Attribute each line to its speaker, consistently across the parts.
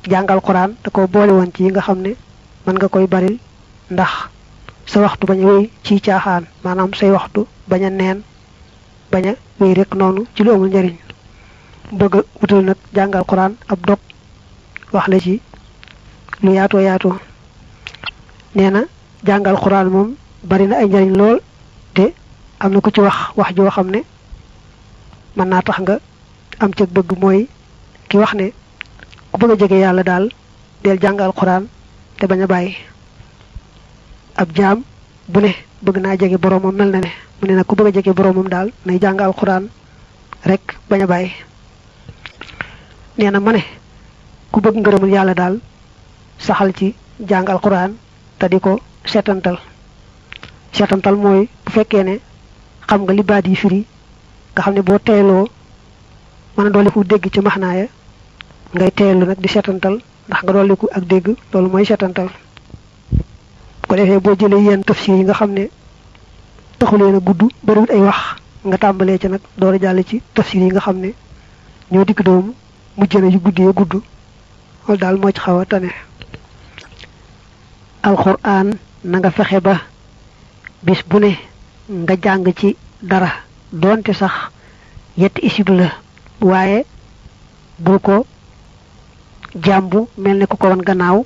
Speaker 1: jàngal Qur'an da ko boole woon ci nga xam ne mën nga koy bari ndax sa waxtu bañ a wéy ci caaxaan maanaam say waxtu bañ a neen bañ a wéy rek noonu ci lu amul njariñ bëgg a wutal nag jàngal Qur'an ab dog wax la ci lu yaatoo yaatoo nee na jàngal Qur'an moom bari na ay njariñ lool te am na ko ci wax joo xam ne mën naa tax nga am ci bëgg mooy ki wax ne ku bëgg a jege yàlla daal del jàngal Qur'an te bañ a bàyyi ab jaam bu ne bëgg naa jege boroomam mel na ne mu ne nag ku bëgg a jege boroomam daal nay jàngal Qur'an rek bañ a bàyyi nee na ma ne ku bëgg ngërëmul yàlla daal saxal ci jàngal Qur'an te di ko seetantal mooy bu fekkee ne xam nga li baat yi firi nga xam ne boo teeloo mën a dolliku dégg ci maxnaaya ngay teelu nag di seetantal ndax nga dolliku ak dégg loolu mooy seetantal ko defee boo jëlee yenn tafsir yi nga xam ne taxuleen a gudd bariwut ay wax nga tàmbalee ci nag door a jàll ci tafsir yi nga xam ne ñoo dikk doomu mujj na yu guddee gudd loolu daal moo ci xaw a tane alquran na nga fexe ba bis bu ne nga jàng ci dara doonte sax yetti isib la waaye bul ko jàmbu mel ne ku ko won gannaaw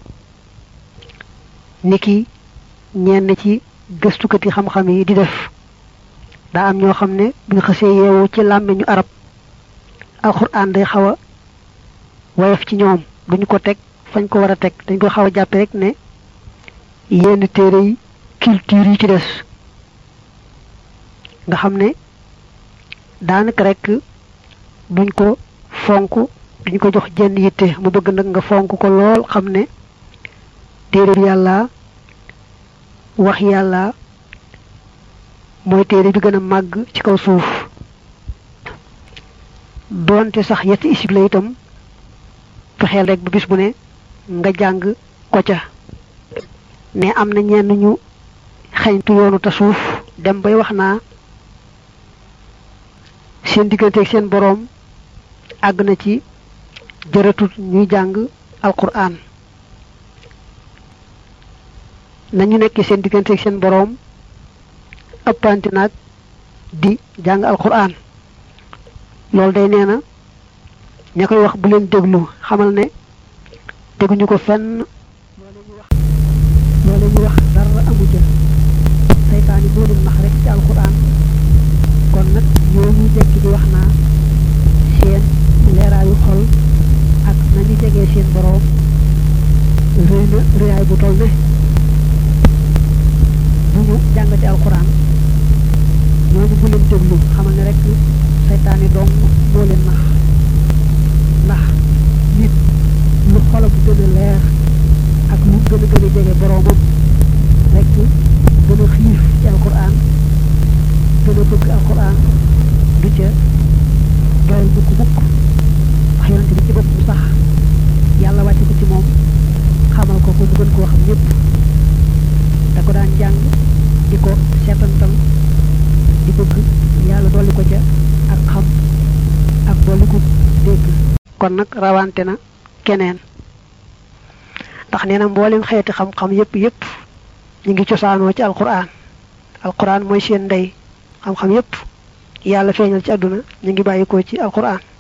Speaker 1: niki ñenn ci gëstukati xam-xam yi di def daa am ñoo xam ne buñ xasee yeewu ci làmmiñu arab alquran day xaw a woyof ci ñoom duñ ko teg fañ ko war a teg dañ ko xaw a jàppe rek ne yenn téere yi culture yi ci des nga xam ne daanaka rek duñ ko fonk duñ ko jox jenn yitte mu bëgg nag nga fonk ko lool xam ne téere bi yàlla wax yàlla mooy téere bi gën a màgg ci kaw suuf doonte sax yetti isib la itam fexeel rek bu bis bu ne nga jàng ko ca ne am na ñenn ñu xeñtu yoonu tasawuf dem bay wax naa seen digganteeg seen boroom àgg na ci jëratut ñuy jàng alquran nañu nekk seen digganteeg seen boroom ëppanti nag di jàng alquran loolu day nee na ña koy wax bu leen déglu xamal ne teguñu ko fenn loolu ñu wax dara amu ca saytaani boo leen nax rek ci alquran kon nag ñooñu jekki di wax naa seen leeraayu xol ak nañu jegee seen boroom rëy na rëyaay bu toll ne bu ñu jàngate alquran ñooñu bu leen déglu xamal ne rek saytaani dong moo leen nax ndax nit lu xolam gën a leer ak lu gën a jege boroomam rek gën a xiif ci alquran gën a bëgg alquran du ca doyal mukk wax yonente bi ci boppam sax yàlla wàcce ko ci moom xamal ko ko mu gën koo xam ñëpp da ko daan jàng di ko seetantal di bëgg yàlla dolli ko ca ak xam ak dolli ko dégg kon nag rawante na keneen ndax nee na mboolem xeeti xam-xam yépp ñu ngi cosaanoo ci alquran mooy seen ndey xam-xam yépp yàlla feeñal ci àdduna ñu ngi bàyyikoo ci alquran